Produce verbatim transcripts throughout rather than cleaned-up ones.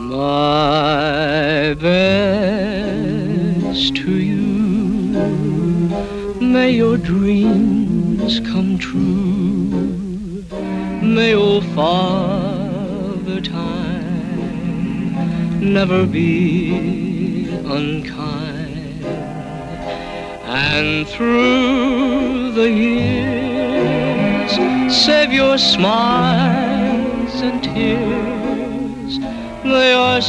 My best to you. May your dreams come true. May old Father Time never be unkind. And through the years, save your smiles and tears. They are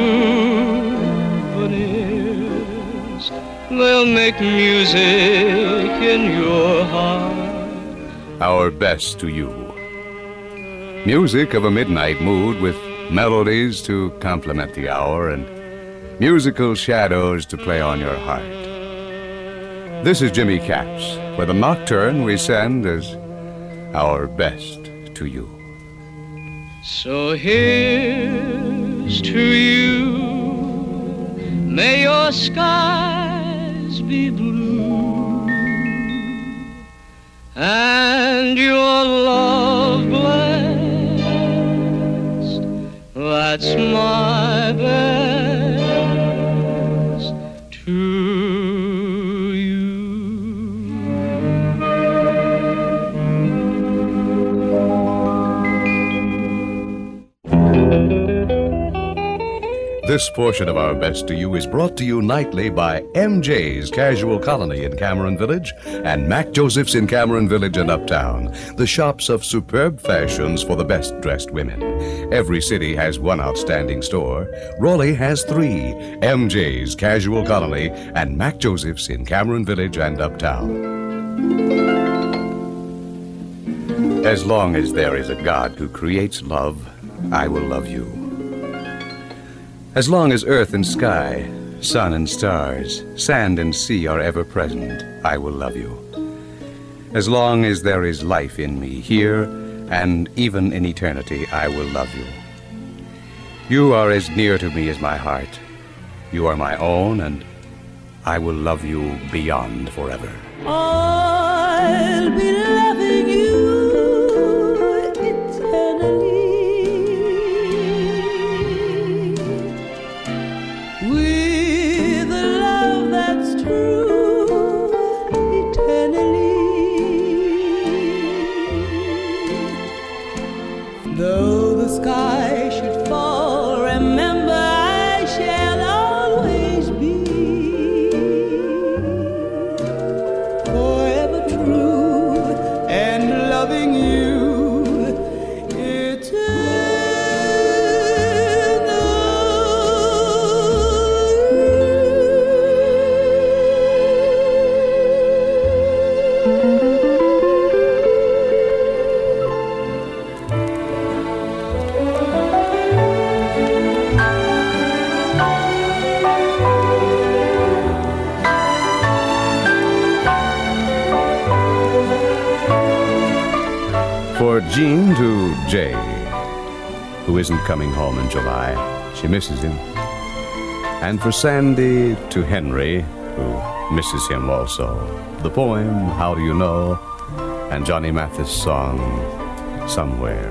souvenirs. They'll make music in your heart. Our best to you. Music of a midnight mood with melodies to complement the hour and musical shadows to play on your heart. This is Jimmy Capps. With a nocturne we send as our best to you. So here's to you. May your skies be blue and your love blessed. That's my best to you. This portion of Our Best to You is brought to you nightly by M J's Casual Colony in Cameron Village and Mac Joseph's in Cameron Village and Uptown, the shops of superb fashions for the best-dressed women. Every city has one outstanding store. Raleigh has three, M J's Casual Colony and Mac Joseph's in Cameron Village and Uptown. As long as there is a God who creates love, I will love you. As long as earth and sky, sun and stars, sand and sea are ever present, I will love you. As long as there is life in me here and even in eternity, I will love you. You are as near to me as my heart. You are my own, and I will love you beyond forever. I'll be loving you eternally. With a love that's true eternally. Though the sky should fall, remember I shall always be forever true and loving you For Jean to Jay, who isn't coming home in July. She misses him. And for Sandy to Henry, who misses him also. The poem, How Do You Know? And Johnny Mathis' song, Somewhere.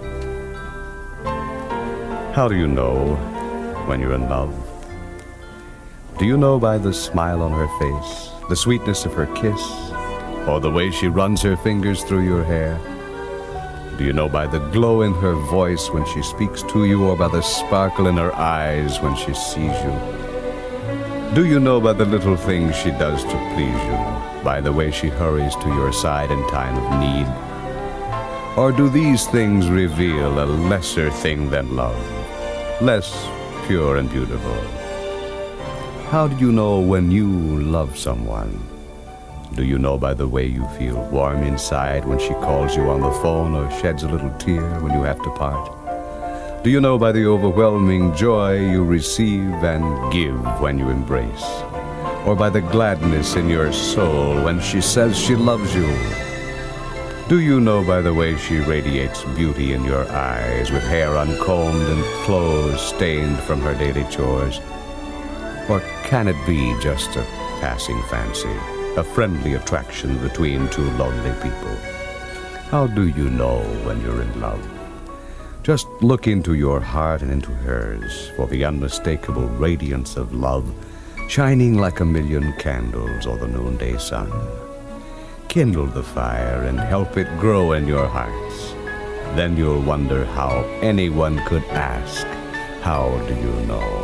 How do you know when you're in love? Do you know by the smile on her face, the sweetness of her kiss, or the way she runs her fingers through your hair? Do you know by the glow in her voice when she speaks to you, or by the sparkle in her eyes when she sees you? Do you know by the little things she does to please you, by the way she hurries to your side in time of need? Or do these things reveal a lesser thing than love, less pure and beautiful? How do you know when you love someone? Do you know by the way you feel warm inside when she calls you on the phone or sheds a little tear when you have to part? Do you know by the overwhelming joy you receive and give when you embrace? Or by the gladness in your soul when she says she loves you? Do you know by the way she radiates beauty in your eyes with hair uncombed and clothes stained from her daily chores? Or can it be just a passing fancy? A friendly attraction between two lonely people? How do you know when you're in love? Just look into your heart and into hers for the unmistakable radiance of love, shining like a million candles or the noonday sun. Kindle the fire and help it grow in your hearts. Then you'll wonder how anyone could ask, how do you know?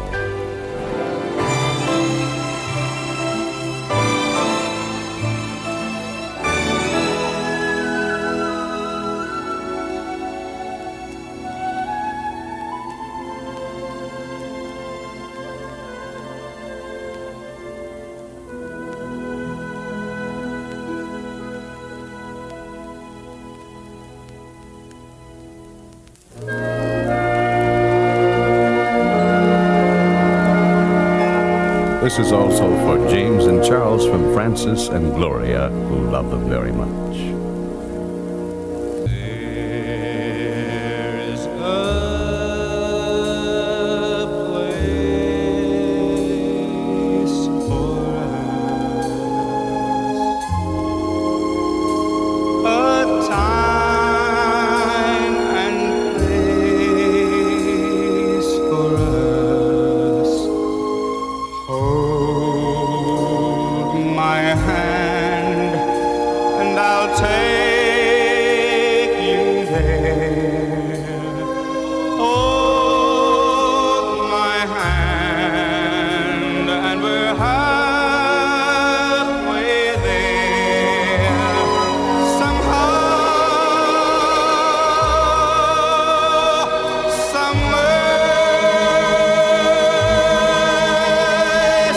This is also for James and Charles from Francis and Gloria, who love them very much. There's a place for us, a time and place for us. Hold my hand and I'll take you there. Hold my hand and we're halfway there. Somehow, somewhere,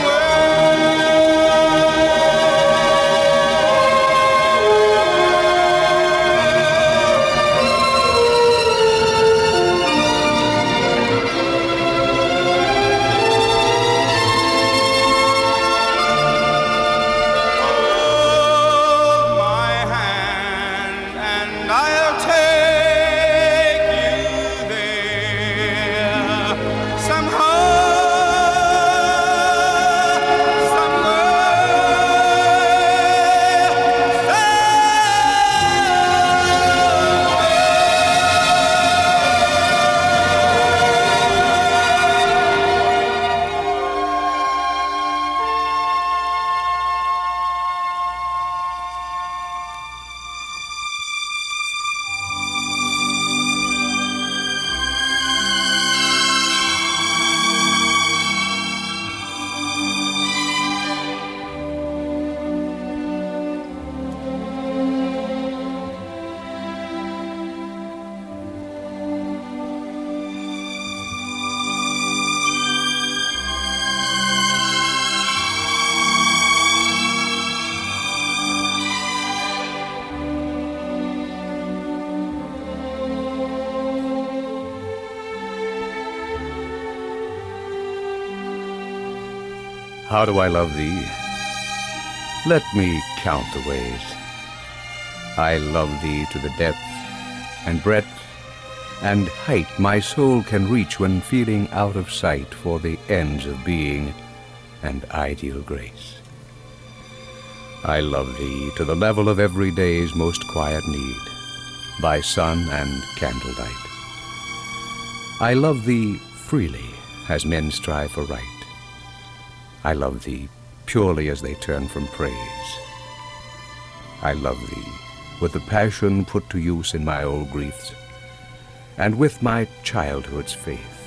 hold my hand and I'll take you there. Somehow, How do I love thee? Let me count the ways. I love thee to the depth and breadth and height my soul can reach when feeling out of sight for the ends of being and ideal grace. I love thee to the level of every day's most quiet need, by sun and candlelight. I love thee freely as men strive for right. I love thee purely as they turn from praise. I love thee with the passion put to use in my old griefs, and with my childhood's faith.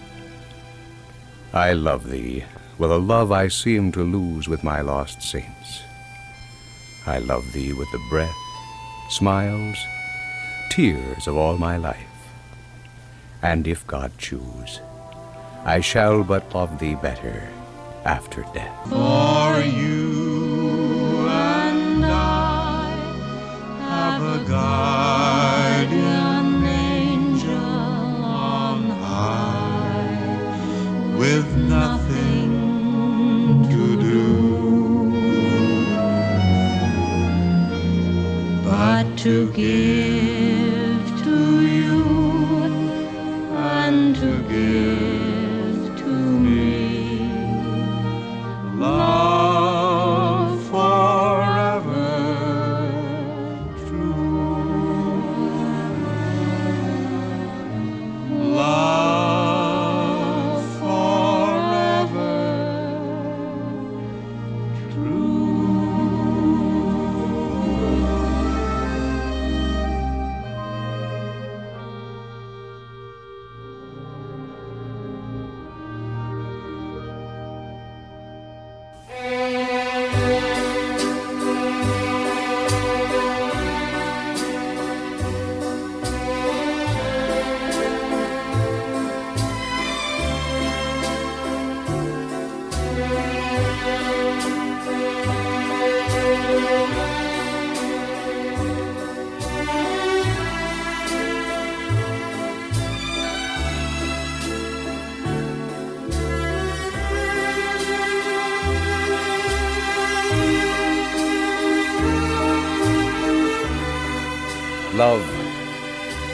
I love thee with a love I seem to lose with my lost saints. I love thee with the breath, smiles, tears of all my life. And if God choose, I shall but love thee better after death. For you and I have a guardian angel on high, with nothing to do but to give to you and to give to me. Love forever true.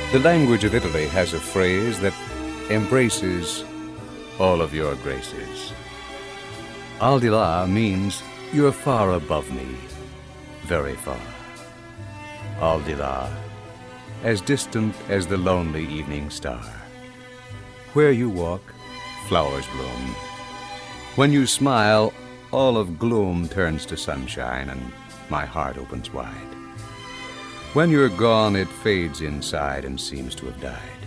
The language of Italy has a phrase that embraces all of your graces. Al di là means you're far above me, very far. Al di là, as distant as the lonely evening star. Where you walk, flowers bloom. When you smile, all of gloom turns to sunshine and my heart opens wide. When you're gone, it fades inside and seems to have died.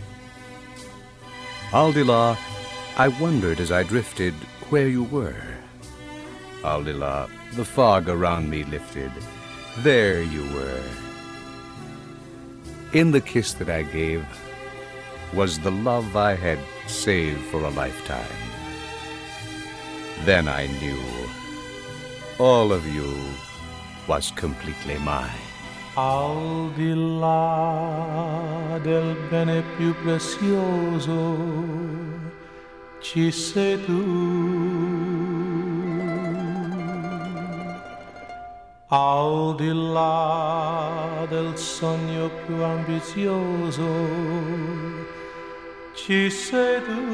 Al di là, I wondered as I drifted where you were. Al di là, the fog around me lifted. There you were. In the kiss that I gave was the love I had saved for a lifetime. Then I knew all of you was completely mine. Al di là del bene più prezioso ci sei tu. Al di là del sogno più ambizioso ci sei tu.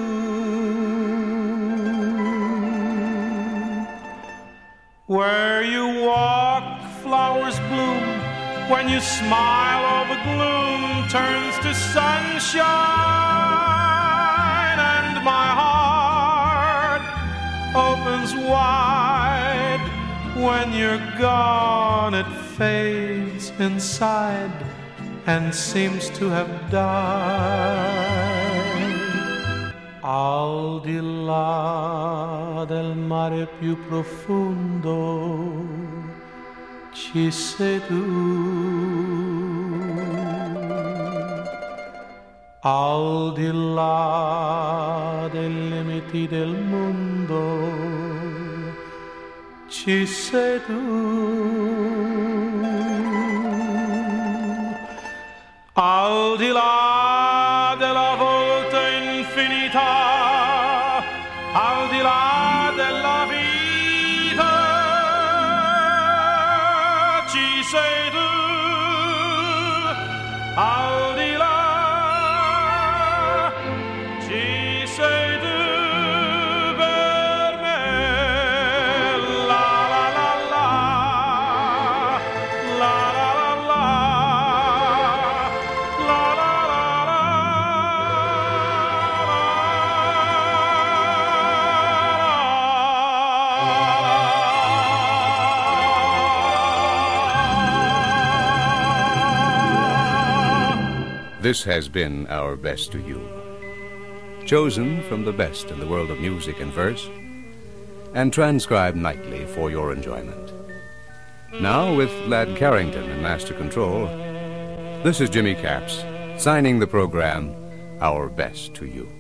Where you walk, flowers bloom. When you smile, all the gloom turns to sunshine, and my heart opens wide. When you're gone, it fades inside and seems to have died. Al di là del mare più profondo ci sei tu. Al di là dei limiti del mondo ci sei tu. Al di là della volta infinita, al di là della vita ci sei tu. Al di là ci sei tu per me. La la la la, la la la la, la la la la. This has been our best to you, chosen from the best in the world of music and verse, and transcribed nightly for your enjoyment. Now, with Lad Carrington in master control, this is Jimmy Capps, signing the program, Our Best to You.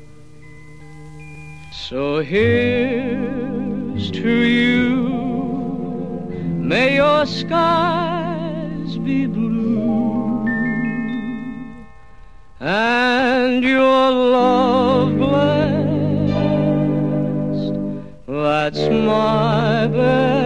So here's to you. May your skies be blue and your love blessed. That's my best